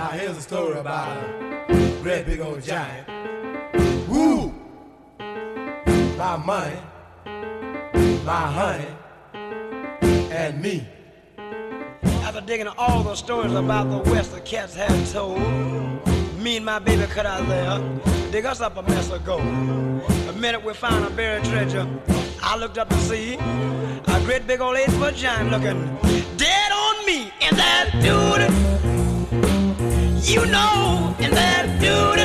Now here's a story about a great big old giant. Woo! My money, my honey, and me. After digging all the stories about the West the cats had told, me and my baby cut out there, dig us up a mess of gold. The minute we found a buried treasure, I looked up to see a great big old 8-foot giant looking dead on me. And that dude, you know, and that dude,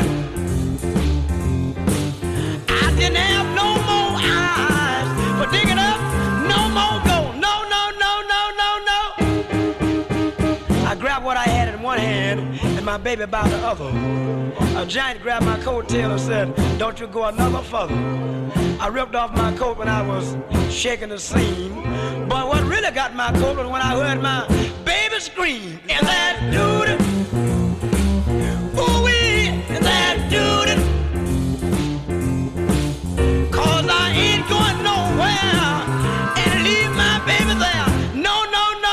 I didn't have no more eyes for digging up no more gold. No, no, no, no, no, no. I grabbed what I had in one hand and my baby by the other. A giant grabbed my coat tail and said, don't you go another further. I ripped off my coat when I was shaking the seam. But what really got my coat was when I heard my baby scream. And that dude, ooh-wee, and that dude, cause I ain't going nowhere and leave my baby there. No, no, no,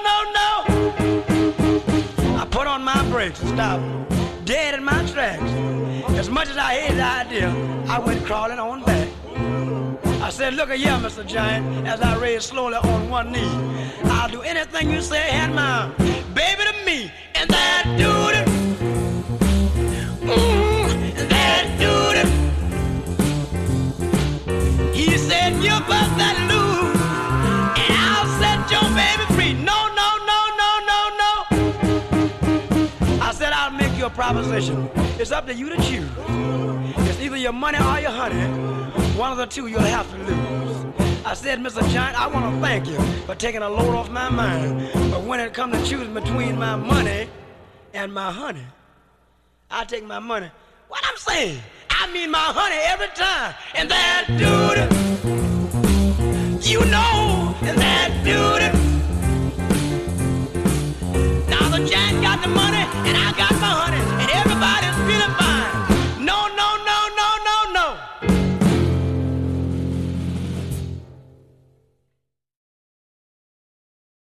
no, no, no. I put on my brakes and stopped dead in my tracks. As much as I hated the idea, I went crawling on back. I said, look at here, Mr. Giant, as I raised slowly on one knee. I'll do anything you say, hand my baby to me. And that dude, that dude, he said, you bust that loose, and I'll set your baby free. No, no, no, no, no, no. I said, I'll make you a proposition. It's up to you to choose. It's either your money or your honey. One of the two you'll have to lose. I said, Mr. Giant, I want to thank you for taking a load off my mind. But when it comes to choosing between my money and my honey, I take my money. What I'm saying? I mean my honey every time. And that dude, you know